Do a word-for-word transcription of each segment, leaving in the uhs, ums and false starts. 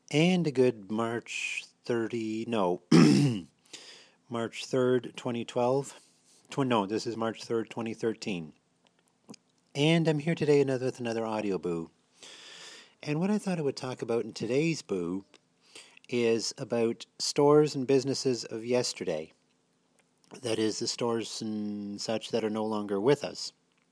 And a good March thirtieth, no, March third, twenty twelve. Tw- no, this is March third, twenty thirteen. And I'm here today another, with another audio boo. And what I thought I would talk about in today's boo is about stores and businesses of yesterday. That is, the stores and such that are no longer with us.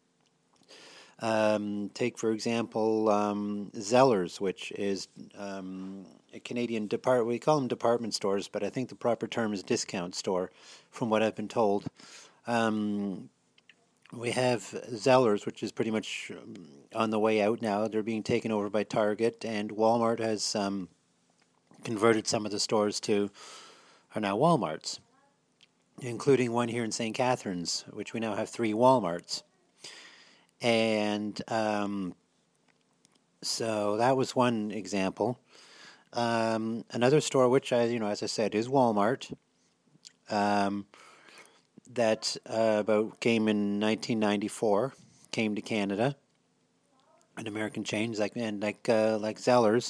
Um, take, for example, um, Zellers, which is um, a Canadian depart. We call them department stores, but I think the proper term is discount store, from what I've been told. Um, we have Zellers, which is pretty much um, on the way out now. They're being taken over by Target, and Walmart has um, converted some of the stores to are now Walmarts, including one here in Saint Catharines, which we now have three Walmarts. And um, so that was one example. Um, another store, which I, you know, as I said, is Walmart. Um, that uh, about came in nineteen ninety-four, came to Canada. An American chain, like and like uh, like Zellers,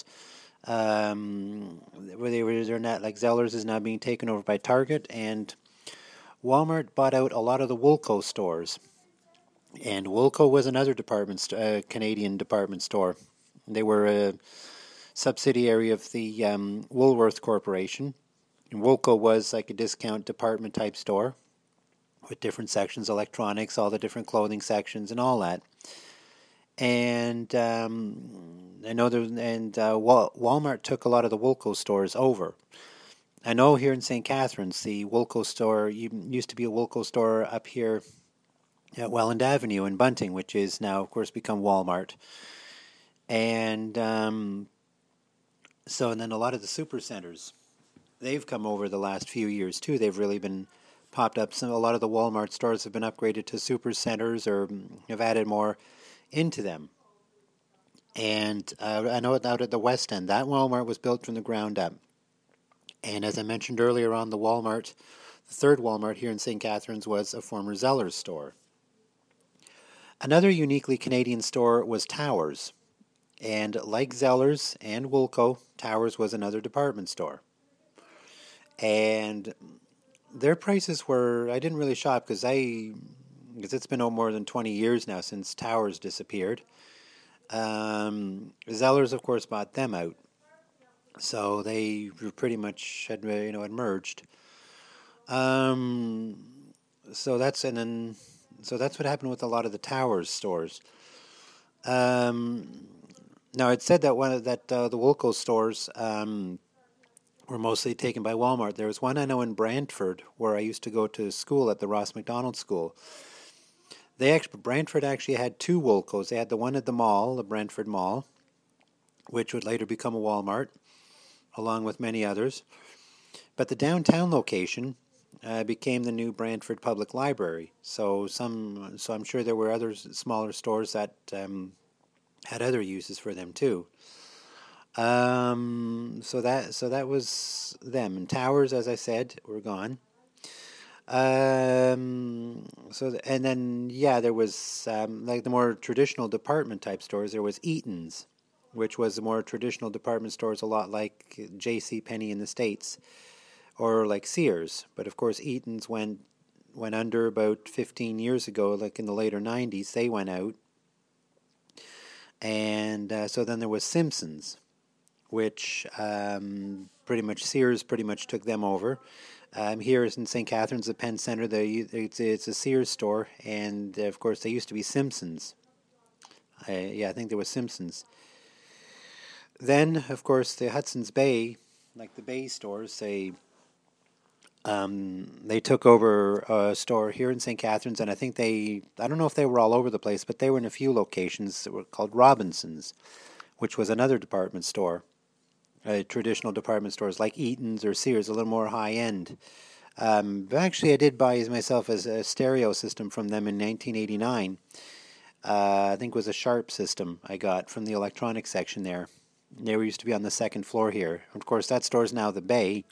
um, where they were they're not like Zellers is now being taken over by Target, and Walmart bought out a lot of the Woolco stores. And Woolco was another department, st- uh, Canadian department store. They were a subsidiary of the um, Woolworth Corporation. And Woolco was like a discount department type store with different sections, electronics, all the different clothing sections, and all that. And um, I know there, and uh, Walmart took a lot of the Woolco stores over. I know here in Saint Catharines, the Woolco store used to be a Woolco store up here at Welland Avenue in Bunting, which is now, of course, become Walmart. And um, so, and then a lot of the super centers, they've come over the last few years too. They've really been popped up. Some, a lot of the Walmart stores have been upgraded to super centers or have added more into them. And uh, I know out at the West End, that Walmart was built from the ground up. And as I mentioned earlier on, the Walmart, the third Walmart here in Saint Catharines was a former Zellers store. Another uniquely Canadian store was Towers. And like Zellers and Woolco, Towers was another department store. And their prices were, I didn't really shop because I, because it's been no more than twenty years now since Towers disappeared. Um, Zellers, of course, bought them out. So they pretty much had, you know, had merged. Um, so that's, and then, so that's what happened with a lot of the Towers stores. Um, now it said that one of that uh, the Woolco stores um, were mostly taken by Walmart. There was one I know in Brantford where I used to go to school at the Ross Macdonald School. They actually Brantford actually had two Woolcos. They had the one at the mall, the Brantford Mall, which would later become a Walmart, along with many others. But the downtown location uh, became the new Brantford Public Library. So some, so I'm sure there were other smaller stores that um, had other uses for them too. Um, so that so that was them. And Towers, as I said, were gone. Um, so and then yeah, there was um, like the more traditional department type stores. There was Eaton's, which was the more traditional department stores, a lot like J C Penney in the States, or like Sears. But of course, Eaton's went went under about fifteen years ago, like in the later nineties. They went out, and uh, so then there was Simpson's, which um, pretty much Sears pretty much took them over. Um, here in Saint Catharines, the Penn Centre, they, it's, it's a Sears store, and of course they used to be Simpsons. Uh, yeah, I think there was Simpsons. Then, of course, the Hudson's Bay, like the Bay stores, they um, they took over a store here in Saint Catharines, and I think they, I don't know if they were all over the place, but they were in a few locations that were called Robinson's, which was another department store. Uh, traditional department stores like Eaton's or Sears, a little more high end. Um, but actually, I did buy myself as a stereo system from them in nineteen eighty-nine. Uh, I think it was a Sharp system I got from the electronics section there. They used to be on the second floor here. Of course, that store is now the Bay.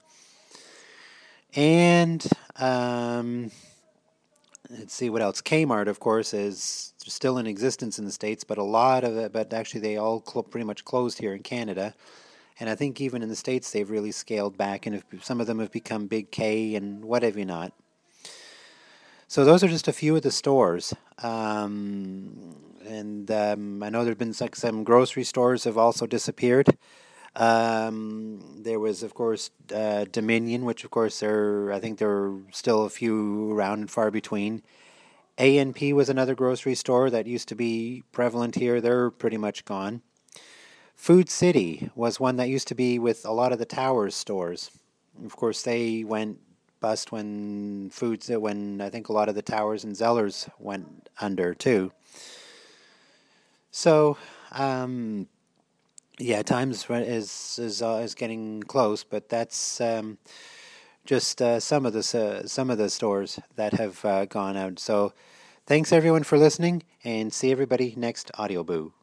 And um, let's see what else. Kmart, of course, is still in existence in the States, but a lot of it, but actually they all cl- pretty much closed here in Canada. And I think even in the States they've really scaled back, and if some of them have become Big K and what have you not. So those are just a few of the stores. Um, and um, I know there have been like some grocery stores have also disappeared. Um, there was, of course, uh, Dominion, which, of course, there I think there are still a few around and far between. A and P was another grocery store that used to be prevalent here. They're pretty much gone. Food City was one that used to be with a lot of the Towers stores. Of course, they went bust when foods when I think a lot of the Towers and Zellers went under too. So, um, yeah, times is is uh, is getting close, but that's um, just uh, some of the uh, some of the stores that have uh, gone out. So, thanks everyone for listening, and see everybody next Audio Boo.